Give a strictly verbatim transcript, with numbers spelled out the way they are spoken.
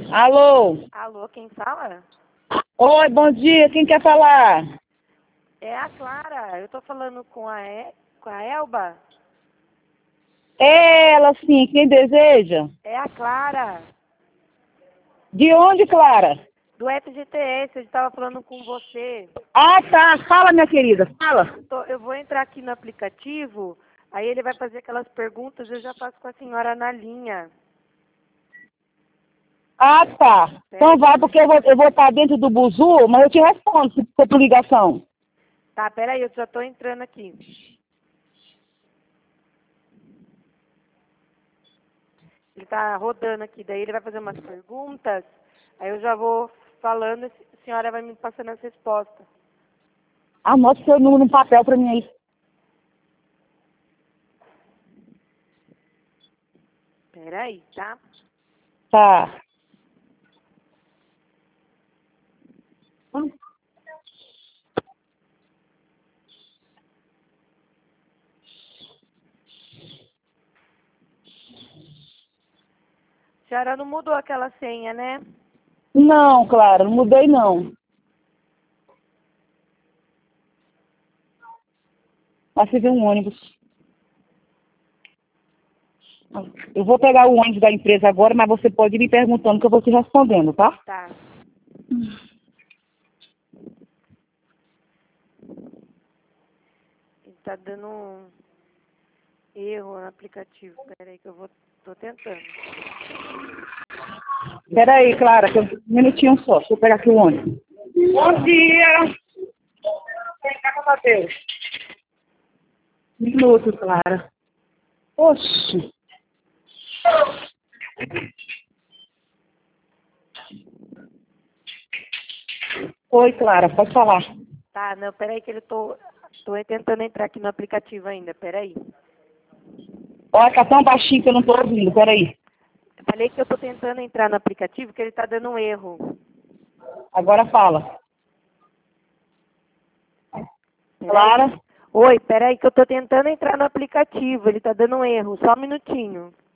Alô? Alô, quem fala? Oi, bom dia. Quem quer falar? É a Clara. Eu tô falando com a, e... com a Elba. É ela, sim. Quem deseja? É a Clara, De onde, Clara? do F G T S. Eu estava falando com você. Ah, tá. Fala, minha querida. Fala. Eu, tô- eu vou entrar aqui no aplicativo, aí ele vai fazer aquelas perguntas, eu já faço com a senhora na linha. Ah, tá. Então vai, porque eu vou, eu vou estar dentro do buzu, mas eu te respondo se for por ligação. Tá, peraí, eu já tô entrando aqui. Ele tá rodando aqui, daí ele vai fazer umas perguntas, aí eu já vou falando e a senhora vai me passando as respostas. Anota seu número no papel pra mim aí. Peraí, tá? Tá. A senhora não mudou aquela senha, né? Não, Clara, não mudei não. Mas você vê um ônibus. Eu vou pegar o ônibus da empresa agora, mas você pode ir me perguntando que eu vou te respondendo, tá? Tá. Ele tá dando um erro no aplicativo. Peraí que eu vou... tô tentando. Pera aí, Clara, que eu- um minutinho só. Deixa eu pegar aqui o ônibus. Bom dia! Vem cá com o Matheus. Um minuto, Clara. Oxi. Oi, Clara, pode falar. Tá, não, peraí que ele tô... tô tentando entrar aqui no aplicativo ainda, peraí. Olha, tá tão baixinho que eu não tô ouvindo, peraí. Eu falei que eu tô tentando entrar no aplicativo que ele tá dando um erro. Agora fala. Peraí. Clara, Oi, peraí que eu tô tentando entrar no aplicativo, ele tá dando um erro, só um minutinho.